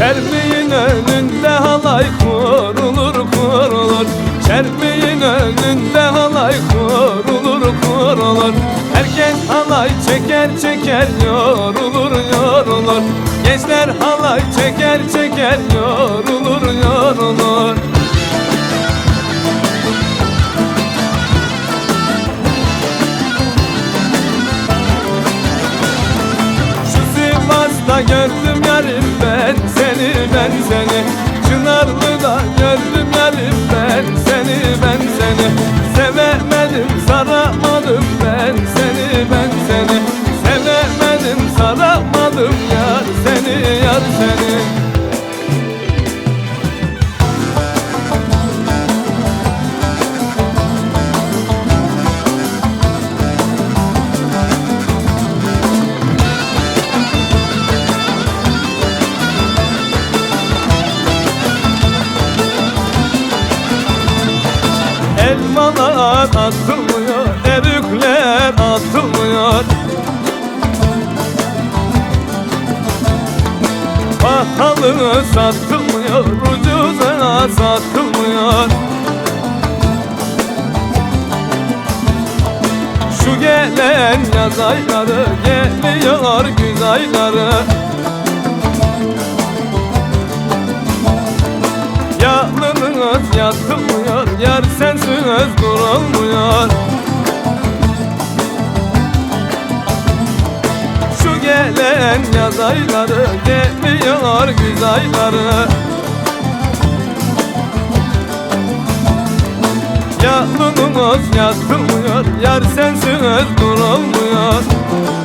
Çermeğin önünde halay kurulur kurulur. Çermeğin önünde halay kurulur kurulur. Herkes halay çeker çeker yorulur yorulur. Gençler halay çeker çeker yorulur yorulur. Şu Sivas'ta gördüm yarim ben seni ben seni. Çınarlı'da gördüm yarim ben seni ben seni. Sevemedim saramadım ben seni ben seni. Sevemedim saramadım yar seni yar seni. Elmalar atılmıyor, erikler atılmıyor. Pahalı satılmıyor, ucuza satılmıyor. Şu gelen yaz ayları, geliyor güz ayları. Yalnız yatılmıyor, yar sensiz durulmuyor. Şu gelen yaz ayları, geliyor güz ayları. Yalnız yatılmıyor, yar sensiz durulmuyor.